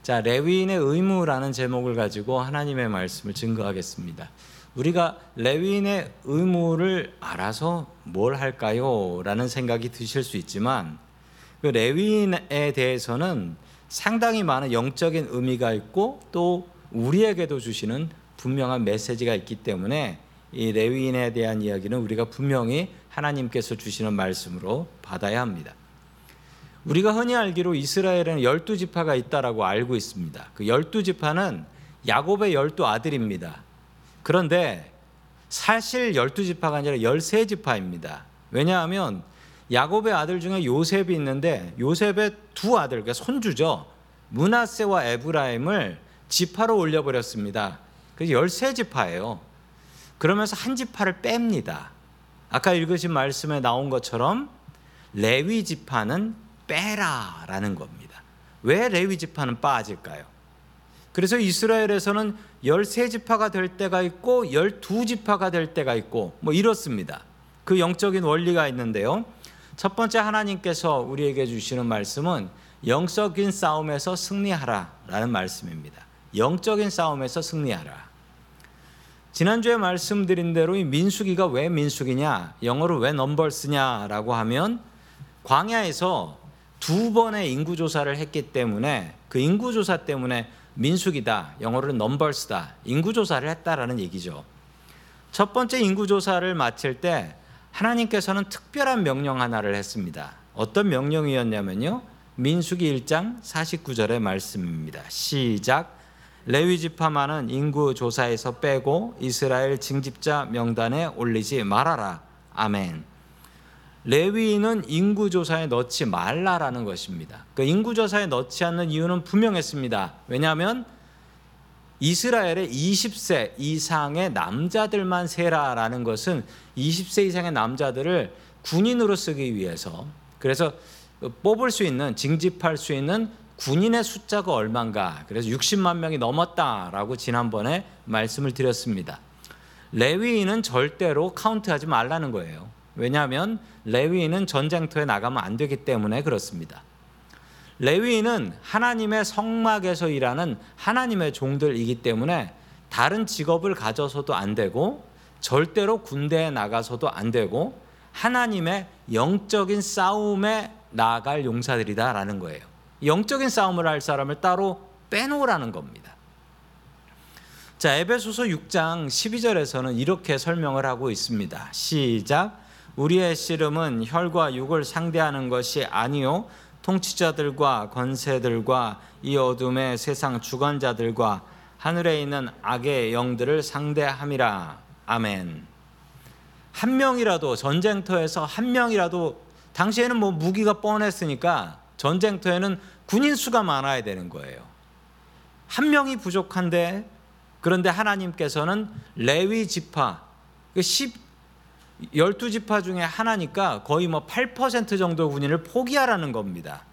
자, 레위인의 의무라는 제목을 가지고 하나님의 말씀을 증거하겠습니다. 우리가 레위인의 의무를 알아서 뭘 할까요? 라는 생각이 드실 수 있지만 그 레위인에 대해서는 상당히 많은 영적인 의미가 있고 또 우리에게도 주시는 분명한 메시지가 있기 때문에 이 레위인에 대한 이야기는 우리가 분명히 하나님께서 주시는 말씀으로 받아야 합니다. 우리가 흔히 알기로 이스라엘에는 12지파가 있다라고 알고 있습니다. 그 12지파는 야곱의 12아들입니다. 그런데 사실 12지파가 아니라 13지파입니다. 왜냐하면 야곱의 아들 중에 요셉이 있는데 요셉의 두 아들, 그러니까 손주죠. 므낫세와 에브라임을 지파로 올려버렸습니다. 그래서 13지파예요. 그러면서 한 지파를 뺍니다. 아까 읽으신 말씀에 나온 것처럼 레위 지파는 빼라라는 겁니다. 왜 레위 지파는 빠질까요? 그래서 이스라엘에서는 13지파가 될 때가 있고 12지파가 될 때가 있고 뭐 이렇습니다. 그 영적인 원리가 있는데요. 첫 번째 하나님께서 우리에게 주시는 말씀은 영적인 싸움에서 승리하라라는 말씀입니다. 영적인 싸움에서 승리하라. 지난주에 말씀드린 대로 이 민수기가 왜 민수기냐, 영어로 왜 넘버스냐라고 하면 광야에서 두 번의 인구조사를 했기 때문에 그 인구조사 때문에 민수기다, 영어로는 넘버스다, 인구조사를 했다라는 얘기죠. 첫 번째 인구조사를 마칠 때 하나님께서는 특별한 명령 하나를 했습니다. 어떤 명령이었냐면요, 민수기 1장 49절의 말씀입니다. 시작. 레위지파만은 인구조사에서 빼고 이스라엘 징집자 명단에 올리지 말아라. 아멘. 레위인은 인구조사에 넣지 말라라는 것입니다. 그 인구조사에 넣지 않는 이유는 분명했습니다. 왜냐하면 이스라엘의 20세 이상의 남자들만 세라라는 것은 20세 이상의 남자들을 군인으로 쓰기 위해서, 그래서 뽑을 수 있는, 징집할 수 있는 군인의 숫자가 얼마인가, 그래서 60만 명이 넘었다라고 지난번에 말씀을 드렸습니다. 레위인은 절대로 카운트하지 말라는 거예요. 왜냐하면 레위인은 전쟁터에 나가면 안 되기 때문에 그렇습니다. 레위인은 하나님의 성막에서 일하는 하나님의 종들이기 때문에 다른 직업을 가져서도 안 되고 절대로 군대에 나가서도 안 되고 하나님의 영적인 싸움에 나아갈 용사들이다라는 거예요. 영적인 싸움을 할 사람을 따로 빼놓으라는 겁니다. 자, 에베소서 6장 12절에서는 이렇게 설명을 하고 있습니다. 시작. 우리의 씨름은 혈과 육을 상대하는 것이 아니요 통치자들과 권세들과 이 어둠의 세상 주관자들과 하늘에 있는 악의 영들을 상대함이라. 아멘. 한 명이라도 전쟁터에서 한 명이라도, 당시에는 뭐 무기가 뻔했으니까 전쟁터에는 군인 수가 많아야 되는 거예요. 한 명이 부족한데, 그런데 하나님께서는 레위 지파 12지파 중에 하나니까 거의 뭐 8% 정도 군인을 포기하라는 겁니다.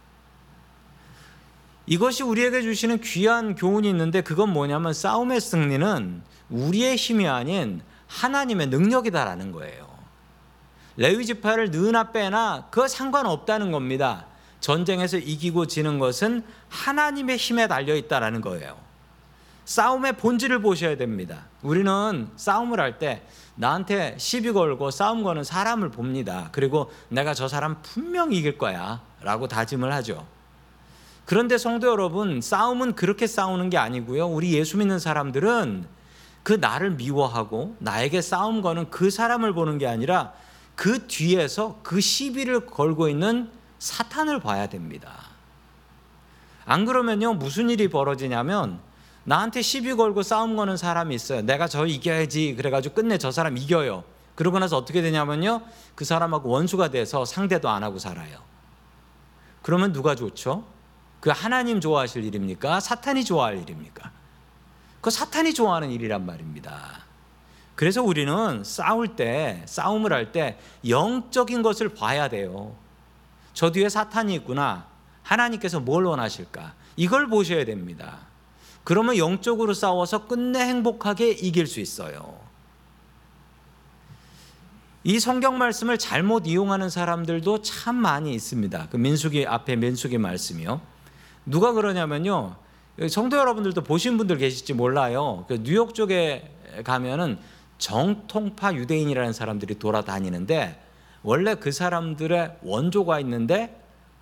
이것이 우리에게 주시는 귀한 교훈이 있는데, 그건 뭐냐면 싸움의 승리는 우리의 힘이 아닌 하나님의 능력이다라는 거예요. 레위 지파를 넣으나 빼나 그거 상관없다는 겁니다. 전쟁에서 이기고 지는 것은 하나님의 힘에 달려있다라는 거예요. 싸움의 본질을 보셔야 됩니다. 우리는 싸움을 할 때 나한테 시비 걸고 싸움 거는 사람을 봅니다. 그리고 내가 저 사람 분명히 이길 거야 라고 다짐을 하죠. 그런데 성도 여러분, 싸움은 그렇게 싸우는 게 아니고요, 우리 예수 믿는 사람들은 그 나를 미워하고 나에게 싸움 거는 그 사람을 보는 게 아니라 그 뒤에서 그 시비를 걸고 있는 사탄을 봐야 됩니다. 안 그러면요, 무슨 일이 벌어지냐면 나한테 시비 걸고 싸움 거는 사람이 있어요. 내가 저 이겨야지 그래가지고 끝내 저 사람 이겨요. 그러고 나서 어떻게 되냐면요, 그 사람하고 원수가 돼서 상대도 안 하고 살아요. 그러면 누가 좋죠? 그 하나님 좋아하실 일입니까? 사탄이 좋아할 일입니까? 그 사탄이 좋아하는 일이란 말입니다. 그래서 우리는 싸움을 할 때 영적인 것을 봐야 돼요. 저 뒤에 사탄이 있구나. 하나님께서 뭘 원하실까? 이걸 보셔야 됩니다. 그러면 영적으로 싸워서 끝내 행복하게 이길 수 있어요. 이 성경 말씀을 잘못 이용하는 사람들도 참 많이 있습니다. 그 민수기 앞에 민수기 말씀이요. 누가 그러냐면요, 성도 여러분들도 보신 분들 계실지 몰라요. 그 뉴욕 쪽에 가면은 정통파 유대인이라는 사람들이 돌아다니는데 원래 그 사람들의 원조가 있는데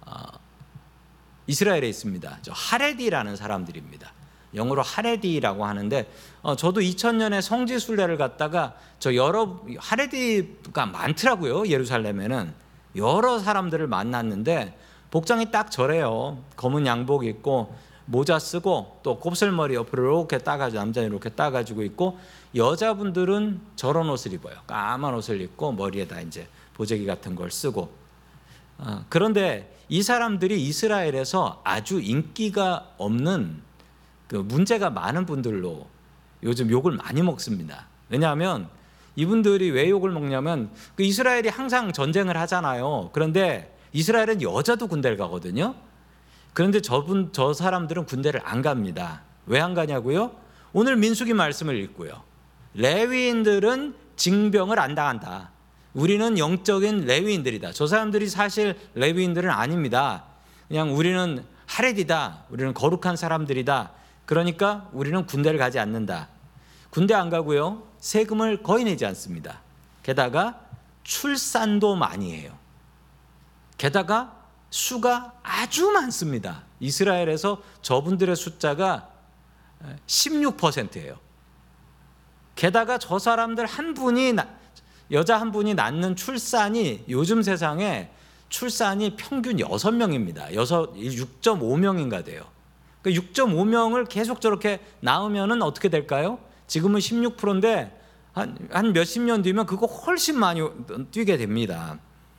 이스라엘에 있습니다. 저 하레디라는 사람들입니다. 영어로 하레디라고 하는데 저도 2000년에 성지 순례를 갔다가 저 여러 하레디가 많더라고요. 예루살렘에는 여러 사람들을 만났는데 복장이 딱 저래요. 검은 양복 입고 모자 쓰고 또 곱슬머리 옆으로 이렇게 따가지고 남자는 이렇게 따가지고 있고 여자분들은 저런 옷을 입어요. 까만 옷을 입고 머리에다 이제 보재기 같은 걸 쓰고 그런데 이 사람들이 이스라엘에서 아주 인기가 없는 그 문제가 많은 분들로 요즘 욕을 많이 먹습니다. 왜냐하면 이분들이 왜 욕을 먹냐면 그 이스라엘이 항상 전쟁을 하잖아요. 그런데 이스라엘은 여자도 군대를 가거든요. 그런데 저 사람들은 군대를 안 갑니다. 왜 안 가냐고요? 오늘 민수기 말씀을 읽고요. 레위인들은 징병을 안 당한다. 우리는 영적인 레위인들이다. 저 사람들이 사실 레위인들은 아닙니다. 그냥 우리는 하레디다. 우리는 거룩한 사람들이다. 그러니까 우리는 군대를 가지 않는다. 군대 안 가고요. 세금을 거의 내지 않습니다. 게다가 출산도 많이 해요. 게다가 수가 아주 많습니다. 이스라엘에서 저분들의 숫자가 16%예요. 게다가 저 사람들 여자 한 분이 낳는 출산이 요즘 세상에 출산이 평균 6명입니다. 6.5명인가 돼요. 6.5명을 계속 저렇게 낳으면 어떻게 될까요? 지금은 16%인데 한 몇십 년 뒤면 그거 훨씬 많이 뛰게 됩니다.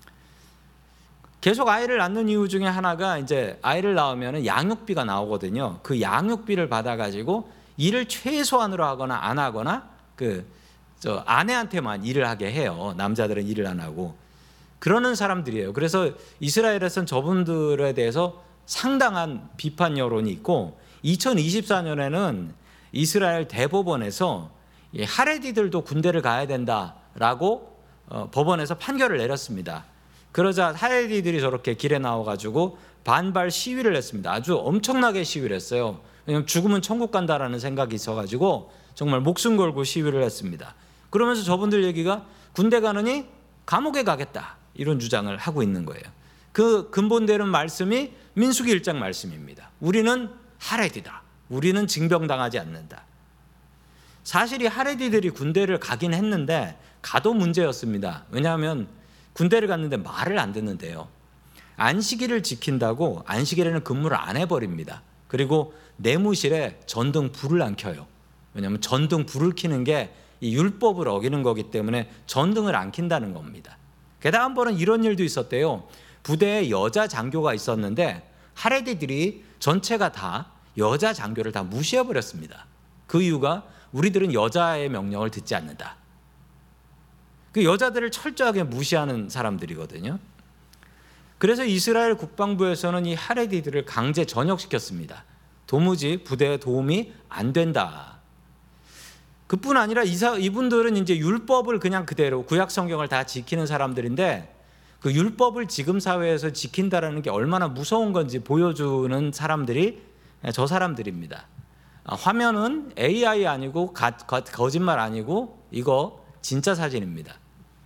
계속 아이를 낳는 이유 중에 하나가 이제 아이를 낳으면 양육비가 나오거든요. 그 양육비를 받아가지고 일을 최소한으로 하거나 안 하거나 저 아내한테만 일을 하게 해요. 남자들은 일을 안 하고 그러는 사람들이에요. 그래서 이스라엘에서는 저분들에 대해서 상당한 비판 여론이 있고 2024년에는 이스라엘 대법원에서 하레디들도 군대를 가야 된다라고 법원에서 판결을 내렸습니다. 그러자 하레디들이 저렇게 길에 나와가지고 반발 시위를 했습니다. 아주 엄청나게 시위를 했어요. 왜냐하면 죽으면 천국 간다라는 생각이 있어가지고 정말 목숨 걸고 시위를 했습니다. 그러면서 저분들 얘기가 군대 가느니 감옥에 가겠다 이런 주장을 하고 있는 거예요. 그 근본되는 말씀이 민수기 1장 말씀입니다. 우리는 하레디다. 우리는 징병당하지 않는다. 사실 이 하레디들이 군대를 가긴 했는데 가도 문제였습니다. 왜냐하면 군대를 갔는데 말을 안 듣는데요. 안식일을 지킨다고 안식일에는 근무를 안 해버립니다. 그리고 내무실에 전등 불을 안 켜요. 왜냐하면 전등 불을 켜는 게 이 율법을 어기는 거기 때문에 전등을 안 킨다는 겁니다. 게다가 한 번은 이런 일도 있었대요. 부대에 여자 장교가 있었는데 하레디들이 전체가 다 여자 장교를 다 무시해버렸습니다. 그 이유가 우리들은 여자의 명령을 듣지 않는다. 그 여자들을 철저하게 무시하는 사람들이거든요. 그래서 이스라엘 국방부에서는 이 하레디들을 강제 전역시켰습니다. 도무지 부대에 도움이 안 된다. 그뿐 아니라 이분들은 이제 율법을 그냥 그대로 구약 성경을 다 지키는 사람들인데 그 율법을 지금 사회에서 지킨다라는 게 얼마나 무서운 건지 보여주는 사람들이 저 사람들입니다. 화면은 AI 아니고 거짓말 아니고 이거 진짜 사진입니다.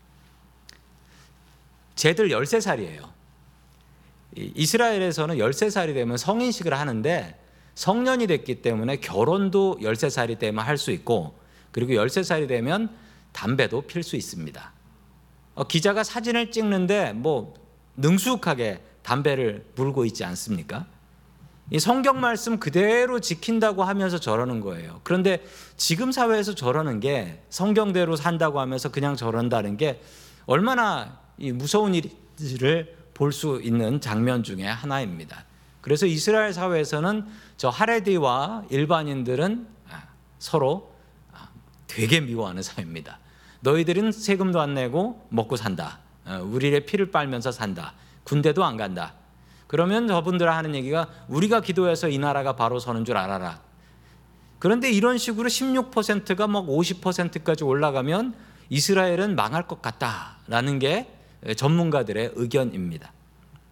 쟤들 13살이에요. 이스라엘에서는 13살이 되면 성인식을 하는데 성년이 됐기 때문에 결혼도 13살이 되면 할 수 있고 그리고 13살이 되면 담배도 필 수 있습니다. 기자가 사진을 찍는데 뭐 능숙하게 담배를 물고 있지 않습니까? 이 성경 말씀 그대로 지킨다고 하면서 저러는 거예요. 그런데 지금 사회에서 저러는 게 성경대로 산다고 하면서 그냥 저런다는 게 얼마나 이 무서운 일을 볼 수 있는 장면 중에 하나입니다. 그래서 이스라엘 사회에서는 저 하레디와 일반인들은 서로 되게 미워하는 사회입니다. 너희들은 세금도 안 내고 먹고 산다. 우리의 피를 빨면서 산다. 군대도 안 간다. 그러면 저분들 하는 얘기가 우리가 기도해서 이 나라가 바로 서는 줄 알아라. 그런데 이런 식으로 16%가 막 50%까지 올라가면 이스라엘은 망할 것 같다라는 게 전문가들의 의견입니다.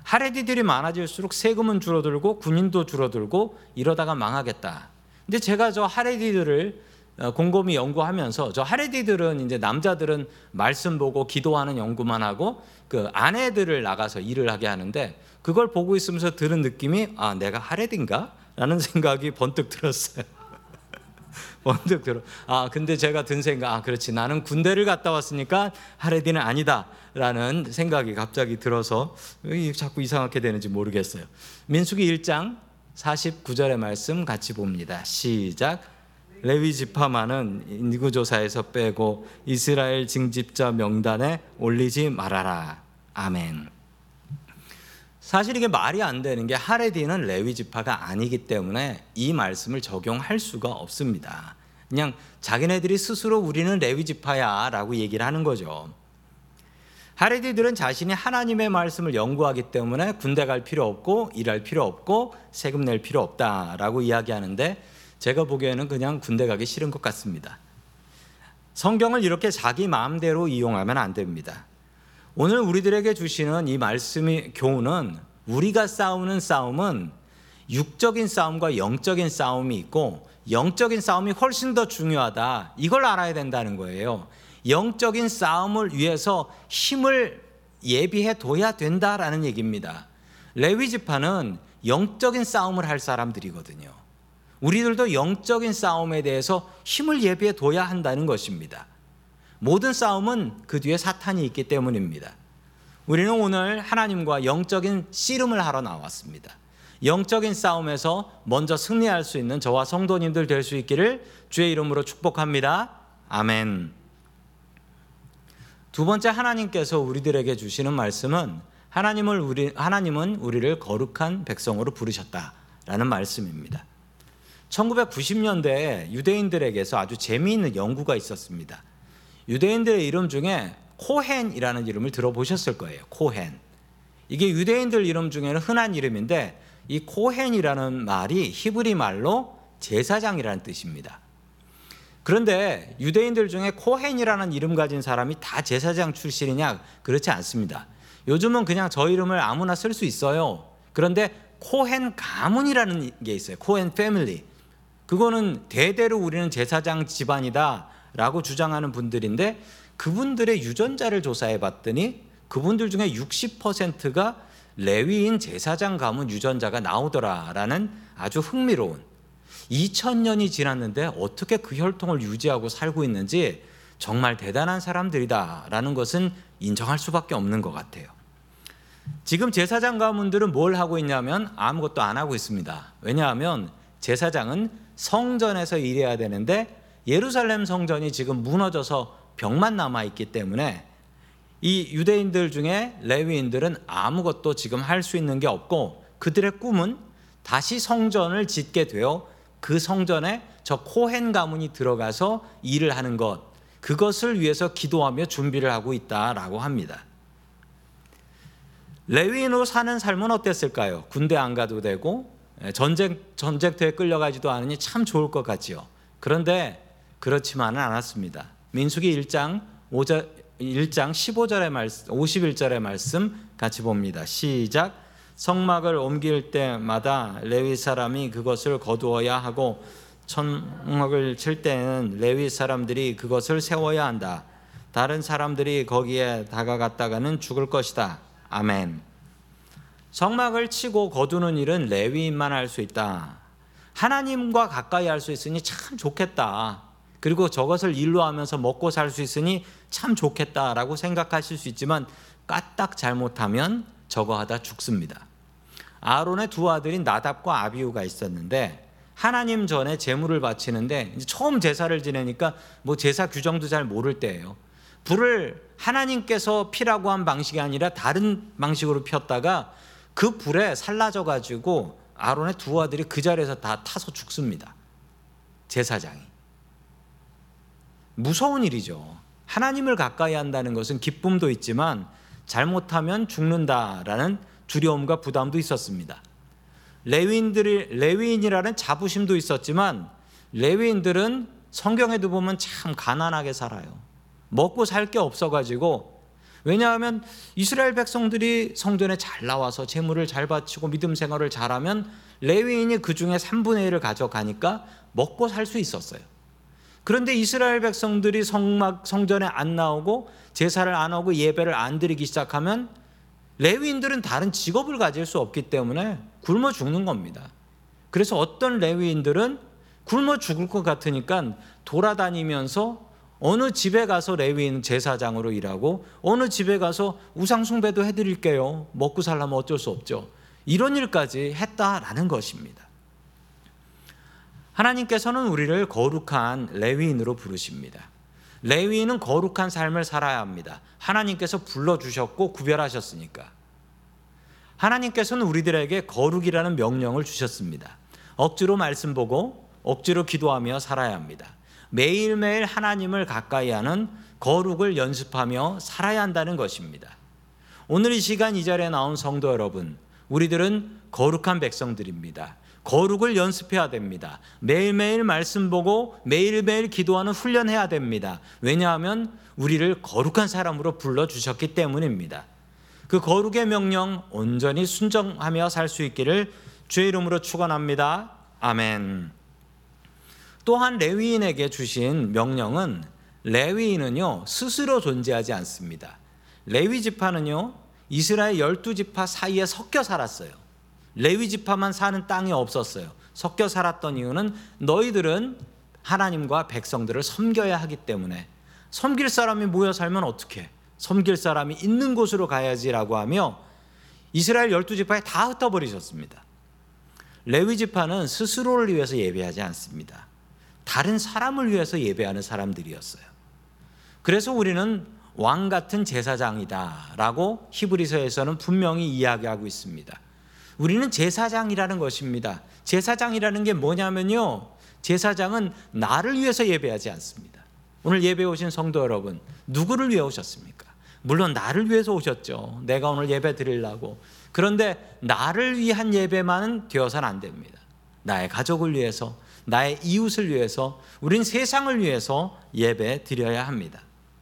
하레디들이 많아질수록 세금은 줄어들고 군인도 줄어들고 이러다가 망하겠다. 근데 제가 저 하레디들을 곰곰이 연구하면서, 저 하레디들은 이제 남자들은 말씀 보고 기도하는 연구만 하고 그 아내들을 나가서 일을 하게 하는데, 그걸 보고 있으면서 들은 느낌이 내가 하레디인가? 라는 생각이 번뜩 들었어요. 번뜩 들어. 근데 제가 든 생각, 그렇지, 나는 군대를 갔다 왔으니까 하레디는 아니다 라는 생각이 갑자기 들어서 왜 자꾸 이상하게 되는지 모르겠어요. 민수기 1장 49절의 말씀 같이 봅니다. 시작. 레위 지파만은 인구조사에서 빼고 이스라엘 징집자 명단에 올리지 말아라. 아멘. 사실 이게 말이 안 되는 게, 하레디는 레위 지파가 아니기 때문에 이 말씀을 적용할 수가 없습니다. 그냥 자기네들이 스스로 우리는 레위 지파야 라고 얘기를 하는 거죠. 하레디들은 자신이 하나님의 말씀을 연구하기 때문에 군대 갈 필요 없고 일할 필요 없고 세금 낼 필요 없다라고 이야기하는데, 제가 보기에는 그냥 군대 가기 싫은 것 같습니다. 성경을 이렇게 자기 마음대로 이용하면 안 됩니다. 오늘 우리들에게 주시는 이 말씀의 교훈은, 우리가 싸우는 싸움은 육적인 싸움과 영적인 싸움이 있고, 영적인 싸움이 훨씬 더 중요하다, 이걸 알아야 된다는 거예요. 영적인 싸움을 위해서 힘을 예비해 둬야 된다라는 얘기입니다. 레위 지파는 영적인 싸움을 할 사람들이거든요. 우리들도 영적인 싸움에 대해서 힘을 예비해 둬야 한다는 것입니다. 모든 싸움은 그 뒤에 사탄이 있기 때문입니다. 우리는 오늘 하나님과 영적인 씨름을 하러 나왔습니다. 영적인 싸움에서 먼저 승리할 수 있는 저와 성도님들 될 수 있기를 주의 이름으로 축복합니다. 아멘. 두 번째, 하나님께서 우리들에게 주시는 말씀은, 하나님은 우리를 거룩한 백성으로 부르셨다라는 말씀입니다. 1990년대에 유대인들에게서 아주 재미있는 연구가 있었습니다. 유대인들의 이름 중에 코헨이라는 이름을 들어보셨을 거예요. 코헨. 이게 유대인들 이름 중에는 흔한 이름인데, 이 코헨이라는 말이 히브리 말로 제사장이라는 뜻입니다. 그런데 유대인들 중에 코헨이라는 이름 가진 사람이 다 제사장 출신이냐? 그렇지 않습니다. 요즘은 그냥 저 이름을 아무나 쓸 수 있어요. 그런데 코헨 가문이라는 게 있어요. 코헨 패밀리. 그거는 대대로 우리는 제사장 집안이다 라고 주장하는 분들인데, 그분들의 유전자를 조사해 봤더니 그분들 중에 60%가 레위인 제사장 가문 유전자가 나오더라라는 아주 흥미로운, 2000년이 지났는데 어떻게 그 혈통을 유지하고 살고 있는지 정말 대단한 사람들이다라는 것은 인정할 수밖에 없는 것 같아요. 지금 제사장 가문들은 뭘 하고 있냐면 아무것도 안 하고 있습니다. 왜냐하면 제사장은 성전에서 일해야 되는데, 예루살렘 성전이 지금 무너져서 벽만 남아있기 때문에 이 유대인들 중에 레위인들은 아무것도 지금 할 수 있는 게 없고, 그들의 꿈은 다시 성전을 짓게 되어 그 성전에 저 코헨 가문이 들어가서 일을 하는 것, 그것을 위해서 기도하며 준비를 하고 있다라고 합니다. 레위인으로 사는 삶은 어땠을까요? 군대 안 가도 되고 전쟁터에 끌려가지도 않으니 참 좋을 것 같지요. 그런데 그렇지만은 않았습니다. 민수기 1장 15절의 말씀, 51절의 말씀 같이 봅니다. 시작. 성막을 옮길 때마다 레위 사람이 그것을 거두어야 하고, 천막을 칠 때는 레위 사람들이 그것을 세워야 한다. 다른 사람들이 거기에 다가갔다가는 죽을 것이다. 아멘. 성막을 치고 거두는 일은 레위인만 할 수 있다. 하나님과 가까이 할 수 있으니 참 좋겠다. 그리고 저것을 일로 하면서 먹고 살 수 있으니 참 좋겠다라고 생각하실 수 있지만, 까딱 잘못하면 저거 하다 죽습니다. 아론의 두 아들인 나답과 아비후가 있었는데, 하나님 전에 제물을 바치는데 이제 처음 제사를 지내니까 뭐 제사 규정도 잘 모를 때예요. 불을 하나님께서 피라고 한 방식이 아니라 다른 방식으로 폈다가 그 불에 살라져 가지고 아론의 두 아들이 그 자리에서 다 타서 죽습니다. 제사장이. 무서운 일이죠. 하나님을 가까이 한다는 것은 기쁨도 있지만 잘못하면 죽는다라는 두려움과 부담도 있었습니다. 레위인이라는 자부심도 있었지만, 레위인들은 성경에도 보면 참 가난하게 살아요. 먹고 살 게 없어가지고 왜냐하면 이스라엘 백성들이 성전에 잘 나와서 제물을 잘 바치고 믿음 생활을 잘하면 레위인이 그 중에 3분의 1을 가져가니까 먹고 살 수 있었어요. 그런데 이스라엘 백성들이 성전에 안 나오고 제사를 안 하고 예배를 안 드리기 시작하면 레위인들은 다른 직업을 가질 수 없기 때문에 굶어 죽는 겁니다. 그래서 어떤 레위인들은 굶어 죽을 것 같으니까 돌아다니면서 어느 집에 가서 레위인 제사장으로 일하고 어느 집에 가서 우상숭배도 해드릴게요. 먹고 살려면 어쩔 수 없죠. 이런 일까지 했다라는 것입니다. 하나님께서는 우리를 거룩한 레위인으로 부르십니다. 레위인은 거룩한 삶을 살아야 합니다. 하나님께서 불러주셨고 구별하셨으니까. 하나님께서는 우리들에게 거룩이라는 명령을 주셨습니다. 억지로 말씀 보고 억지로 기도하며 살아야 합니다. 매일매일 하나님을 가까이 하는 거룩을 연습하며 살아야 한다는 것입니다. 오늘 이 시간 이 자리에 나온 성도 여러분, 우리들은 거룩한 백성들입니다. 거룩을 연습해야 됩니다. 매일매일 말씀 보고 매일매일 기도하는 훈련해야 됩니다. 왜냐하면 우리를 거룩한 사람으로 불러주셨기 때문입니다. 그 거룩의 명령 온전히 순종하며 살 수 있기를 주의 이름으로 축원합니다. 아멘. 또한 레위인에게 주신 명령은 레위인은요 스스로 존재하지 않습니다. 레위 지파는요 이스라엘 12지파 사이에 섞여 살았어요. 레위 지파만 사는 땅이 없었어요. 섞여 살았던 이유는 너희들은 하나님과 백성들을 섬겨야 하기 때문에, 섬길 사람이 모여 살면 어떻게, 섬길 사람이 있는 곳으로 가야지라고 하며 이스라엘 12지파에 다 흩어버리셨습니다. 레위 지파는 스스로를 위해서 예배하지 않습니다. 다른 사람을 위해서 예배하는 사람들이었어요. 그래서 우리는 왕 같은 제사장이다라고 히브리서에서는 분명히 이야기하고 있습니다. 우리는 제사장이라는 것입니다. 제사장이라는 게 뭐냐면요, 제사장은 나를 위해서 예배하지 않습니다. 오늘 예배 오신 성도 여러분, 누구를 위해 오셨습니까? 물론 나를 위해서 오셨죠. 내가 오늘 예배 드리려고. 그런데 나를 위한 예배만은 되어서는 안 됩니다. 나의 가족을 위해서, 나의 이웃을 위해서, 우린 세상을 위해서 예배 드려야 합니다.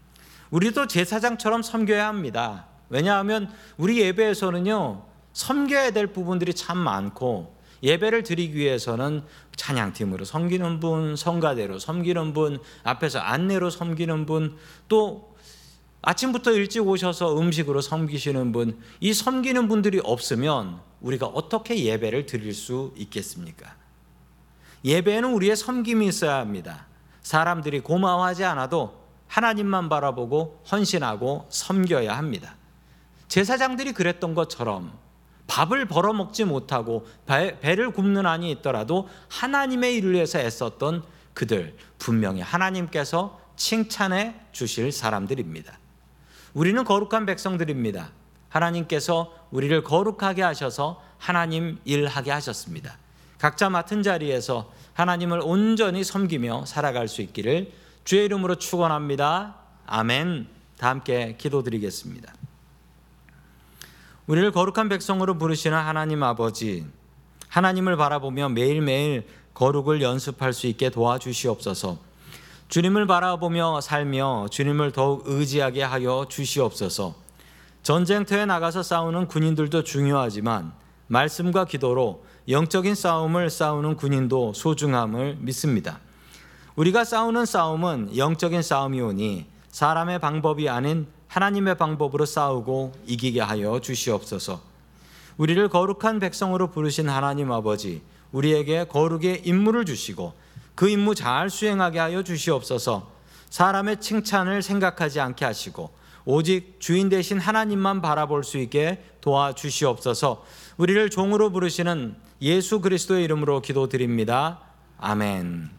우리도 제사장처럼 섬겨야 합니다. 왜냐하면 우리 예배에서는요 섬겨야 될 부분들이 참 많고, 예배를 드리기 위해서는 찬양팀으로 섬기는 분, 성가대로 섬기는 분, 앞에서 안내로 섬기는 분, 또 아침부터 일찍 오셔서 음식으로 섬기시는 분, 이 섬기는 분들이 없으면 우리가 어떻게 예배를 드릴 수 있겠습니까? 예배에는 우리의 섬김이 있어야 합니다. 사람들이 고마워하지 않아도 하나님만 바라보고 헌신하고 섬겨야 합니다. 제사장들이 그랬던 것처럼 밥을 벌어먹지 못하고 배를 굽는 한이 있더라도 하나님의 일을 위해서 애썼던 그들, 분명히 하나님께서 칭찬해 주실 사람들입니다. 우리는 거룩한 백성들입니다. 하나님께서 우리를 거룩하게 하셔서 하나님 일하게 하셨습니다. 각자 맡은 자리에서 하나님을 온전히 섬기며 살아갈 수 있기를 주의 이름으로 축원합니다. 아멘. 다 함께 기도드리겠습니다. 우리를 거룩한 백성으로 부르시는 하나님 아버지, 하나님을 바라보며 매일매일 거룩을 연습할 수 있게 도와주시옵소서. 주님을 바라보며 살며 주님을 더욱 의지하게 하여 주시옵소서. 전쟁터에 나가서 싸우는 군인들도 중요하지만 말씀과 기도로 영적인 싸움을 싸우는 군인도 소중함을 믿습니다. 우리가 싸우는 싸움은 영적인 싸움이오니 사람의 방법이 아닌 하나님의 방법으로 싸우고 이기게 하여 주시옵소서. 우리를 거룩한 백성으로 부르신 하나님 아버지, 우리에게 거룩의 임무를 주시고 그 임무 잘 수행하게 하여 주시옵소서. 사람의 칭찬을 생각하지 않게 하시고 오직 주인 되신 하나님만 바라볼 수 있게 도와주시옵소서. 우리를 종으로 부르시는 예수 그리스도의 이름으로 기도드립니다. 아멘.